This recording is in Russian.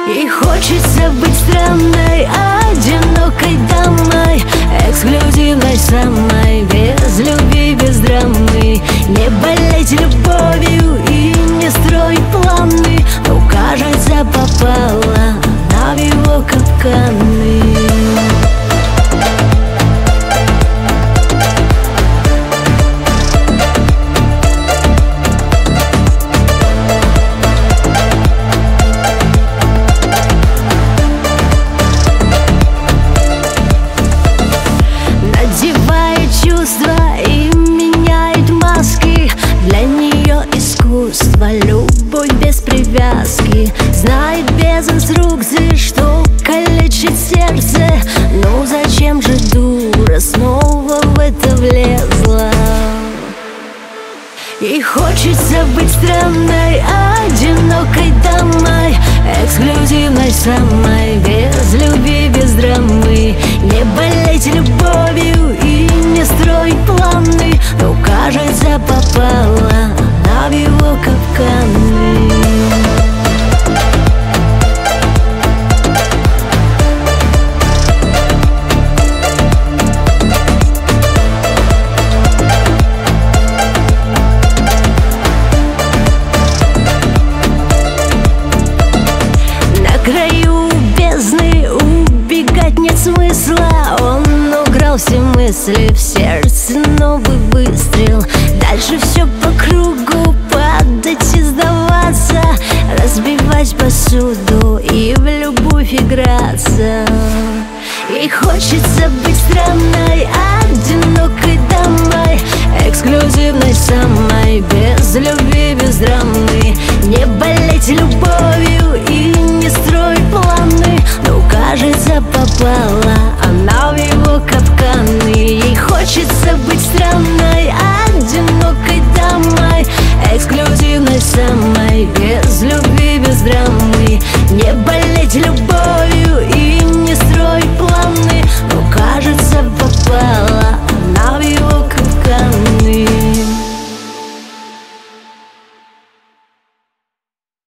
И хочется быть странной, одинокой дамой, эксклюзивной самой, без любви, без драмы. Не болеть любовью и не строить планы, но кажется попала она в его капканы. И меняет маски, для нее искусство, любовь без привязки. Знает без инструкции, что калечит сердце. Ну зачем же дура снова в это влезла? И хочется быть странной, одинокой дамой, эксклюзивной самой, без любви, без драмы. Не болеть любовью и не строить планы, но кажется попала она в его капканы. На краю бездны убегать нет смысла. Он украл все мысли, в сердце новый выстрел. Дальше все по кругу, падать и сдаваться, разбивать посуду и в любовь играться. И хочется быть странной, одинокой дамой, эксклюзивной самой, без любви, без драмы. Не болеть любовью и не строить планы, но кажется попала она в его капканы. Ей хочется быть странной, одинокой дамой, эксклюзивной самой, без любви, без драмы. Не болеть любовью